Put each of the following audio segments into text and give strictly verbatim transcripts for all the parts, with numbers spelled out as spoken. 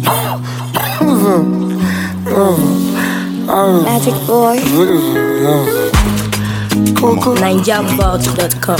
Magic boy. Ninja Vault dot com.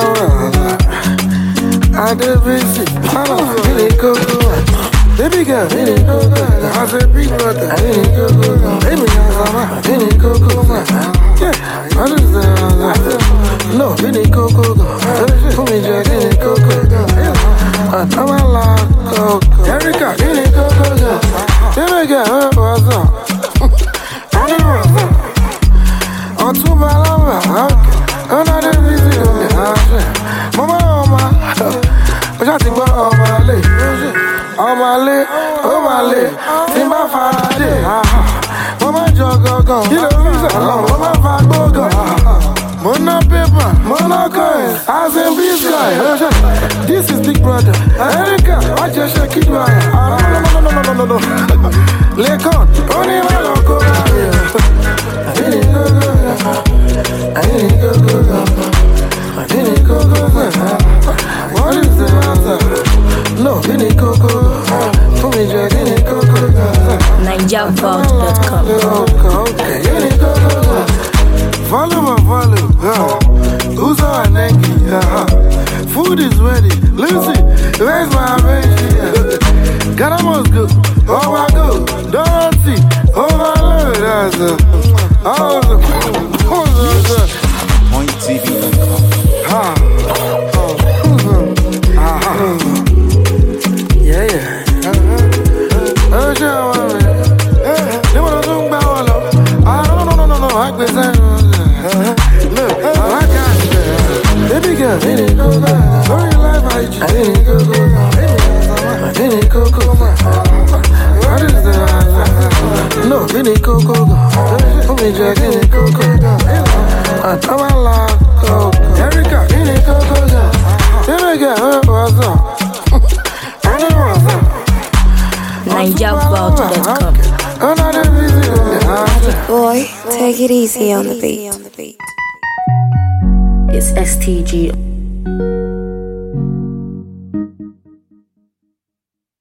I did visit. I don't really go. Baby girl, I said big brother. I didn't go. Baby girl, I didn't go. Yeah, I just said no, didn't go. Put me Jack, didn't go. I'm a lot. Erica, didn't go. Baby girl, what's up? I don't know. I'm too bad. I'm not a busy. Mama, mama, I got to go on my leg. On my leg, on my leg. In my Friday. Mama, jog, go, go. You know, Mama, fat, go, go. Mona paper, Mona coins. I say, please, guy. This is Big Brother. Erica, I just shake it right. No, no, no, no, no, no, no. Lekon, only my local. I didn't go, go. I didn't go, go. I didn't go, go, go. What is the answer? No, didn't go, go. For me, I didn't go, go, go. Ninja Vault dot com. Okay, didn't go, go, go. Follow my follow. Uh. Who's our Nike? Uh. Food is ready. Lucy, where's my baby? Gotta must go. Oh my God. Dorothy. Oh my Lord. That's a. Oh, the. Oh, the. Point T V dot com. Ha. Oh. Aha. Yeah, yeah. Oh, sure. They want to talk about all. I don't know, no, no, no. I can say. Look, I got you. Baby girl, didn't go. Sorry, life, I didn't go. I didn't go. What is the no, didn't go. For me, Jack, didn't go. I'm a lot. Erica, didn't go. Baby girl, what's up? Ninja Vault dot com. Boy, take it easy on the beat. It's S T G.